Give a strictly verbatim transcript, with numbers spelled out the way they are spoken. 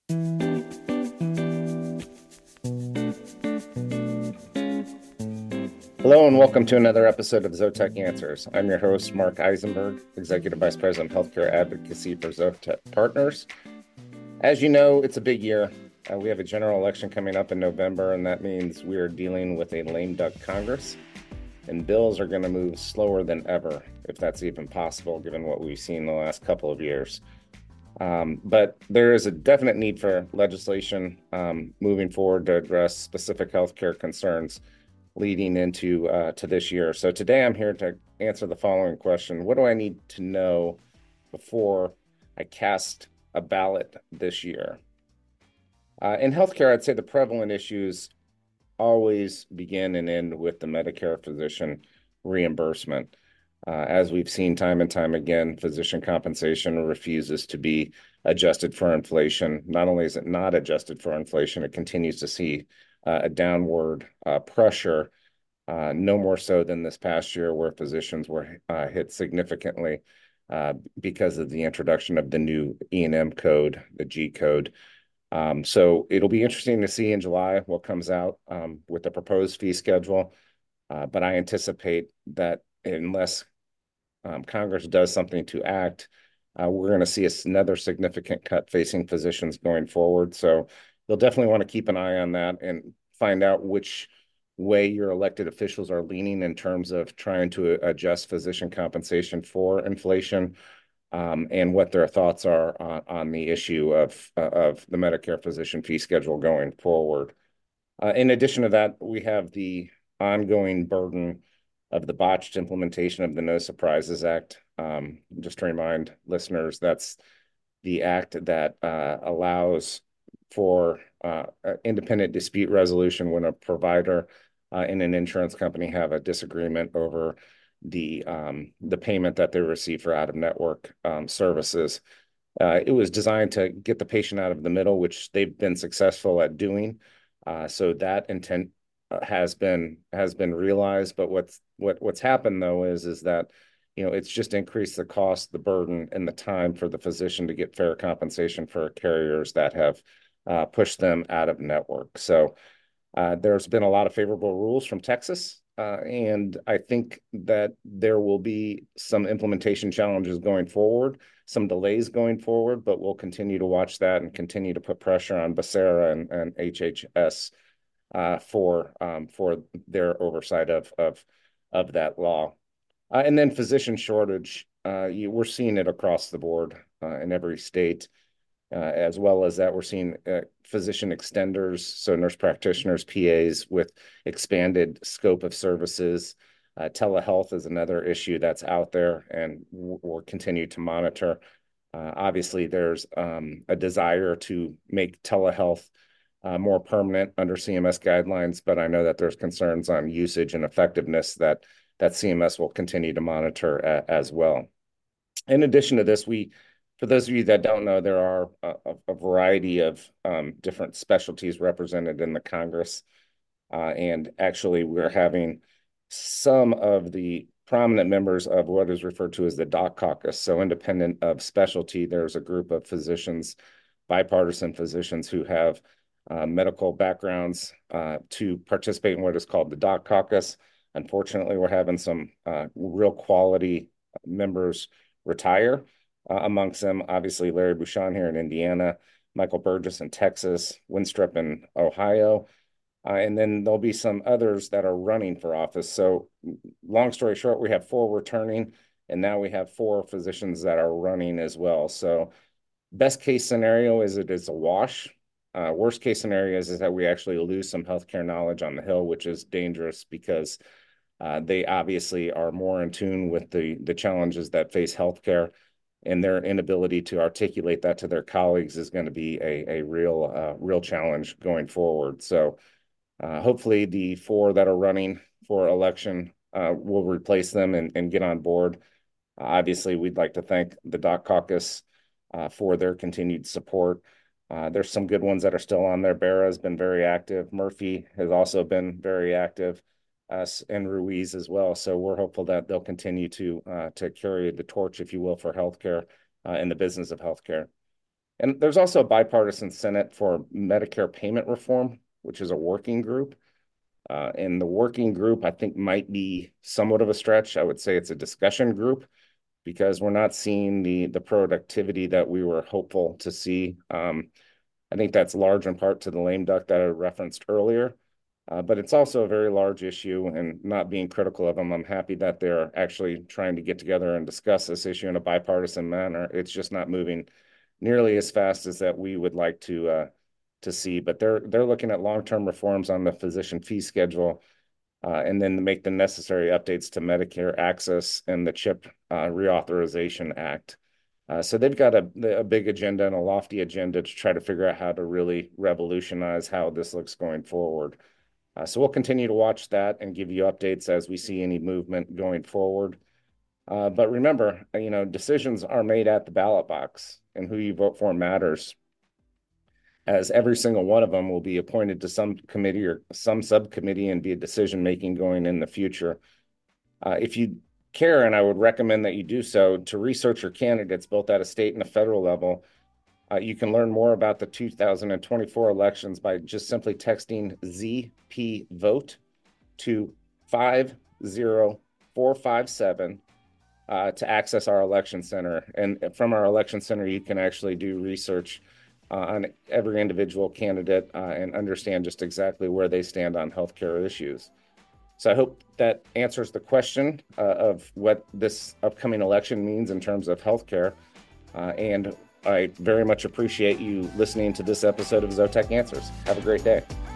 Hello and welcome to another episode of Zotec Answers. I'm your host, Mark Eisenberg, Executive Vice President of Healthcare Advocacy for Zotec Partners. As you know, it's a big year. Uh, we have a general election coming up in November, and that means we are dealing with a lame duck Congress, and bills are going to move slower than ever, if that's even possible, given what we've seen the last couple of years. Um, but there is a definite need for legislation um, moving forward to address specific healthcare concerns leading into uh, to this year. So today I'm here to answer the following question. What do I need to know before I cast a ballot this year? Uh, in healthcare, I'd say the prevalent issues always begin and end with the Medicare physician reimbursement. Uh, as we've seen time and time again, physician compensation refuses to be adjusted for inflation. Not only is it not adjusted for inflation, it continues to see uh, a downward uh, pressure, uh, no more so than this past year, where physicians were uh, hit significantly uh, because of the introduction of the new E and M code, the G code. Um, so it'll be interesting to see in July what comes out um, with the proposed fee schedule. Uh, but I anticipate that unless um, Congress does something to act, uh, we're going to see another significant cut facing physicians going forward. So you'll definitely want to keep an eye on that and find out which way your elected officials are leaning in terms of trying to adjust physician compensation for inflation, um, and what their thoughts are on, on the issue of, uh, of the Medicare physician fee schedule going forward. Uh, in addition to that, we have the ongoing burden of the botched implementation of the No Surprises Act. Um, just to remind listeners, that's the act that uh, allows for uh, independent dispute resolution when a provider uh, and an insurance company have a disagreement over the um, the payment that they receive for out-of-network um, services. Uh, it was designed to get the patient out of the middle, which they've been successful at doing. Uh, so that intent uh, has been has been realized. But what's what what's happened though is is that you know it's just increased the cost, the burden, and the time for the physician to get fair compensation for carriers that have uh, pushed them out of network. So uh, there's been a lot of favorable rules from Texas, uh, and I think that there will be some implementation challenges going forward, some delays going forward, but we'll continue to watch that and continue to put pressure on Becerra and, and H H S uh, for um, for their oversight of of of that law. Uh, and then physician shortage, uh, you, we're seeing it across the board uh, in every state. Uh, as well as that, we're seeing uh, physician extenders, so nurse practitioners, P As with expanded scope of services. Uh, telehealth is another issue that's out there, and we'll continue to monitor. Uh, obviously, there's um, a desire to make telehealth uh, more permanent under C M S guidelines, but I know that there's concerns on usage and effectiveness that that C M S will continue to monitor a, as well. In addition to this, we, for those of you that don't know, there are a, a variety of um, different specialties represented in the Congress. Uh, and actually, we're having some of the prominent members of what is referred to as the Doc Caucus. So independent of specialty, there's a group of physicians, bipartisan physicians who have uh, medical backgrounds uh, to participate in what is called the Doc Caucus. Unfortunately, we're having some uh, real quality members retire. Uh, amongst them, obviously, Larry Bucshon here in Indiana, Michael Burgess in Texas, Winstrup in Ohio, uh, and then there'll be some others that are running for office. So long story short, we have four returning, and now we have four physicians that are running as well. So best case scenario is it is a wash. Uh, worst case scenario is, is that we actually lose some healthcare knowledge on the Hill, which is dangerous because uh, they obviously are more in tune with the, the challenges that face healthcare, and their inability to articulate that to their colleagues is going to be a, a real, uh, real challenge going forward. So uh, hopefully the four that are running for election uh, will replace them and, and get on board. Uh, obviously, we'd like to thank the Doc Caucus uh, for their continued support. Uh, there's some good ones that are still on there. Barra has been very active. Murphy has also been very active, uh, and Ruiz as well. So we're hopeful that they'll continue to uh, to carry the torch, if you will, for healthcare uh, in the business of healthcare. And there's also a bipartisan Senate for Medicare payment reform, which is a working group. Uh, and the working group, I think, might be somewhat of a stretch. I would say it's a discussion group because we're not seeing the the productivity that we were hopeful to see. Um, I think that's large in part to the lame duck that I referenced earlier. Uh, but it's also a very large issue, and not being critical of them, I'm happy that they're actually trying to get together and discuss this issue in a bipartisan manner. It's just not moving nearly as fast as that we would like to uh, to see. But they're they're looking at long-term reforms on the physician fee schedule, uh, and then make the necessary updates to Medicare access and the CHIP uh, Reauthorization Act. Uh, so they've got a, a big agenda and a lofty agenda to try to figure out how to really revolutionize how this looks going forward. Uh, so we'll continue to watch that and give you updates as we see any movement going forward. Uh, but remember, you know, decisions are made at the ballot box, and who you vote for matters, as every single one of them will be appointed to some committee or some subcommittee and be a decision making going in the future. Uh, if you care, and I would recommend that you do so, to research your candidates both at a state and a federal level. Uh, you can learn more about the two thousand twenty-four elections by just simply texting Z P vote to five zero four five seven uh, to access our election center. And from our election center, you can actually do research uh, on every individual candidate uh, and understand just exactly where they stand on healthcare issues. So I hope that answers the question uh, of what this upcoming election means in terms of healthcare. Uh, and I very much appreciate you listening to this episode of Zotech Answers. Have a great day.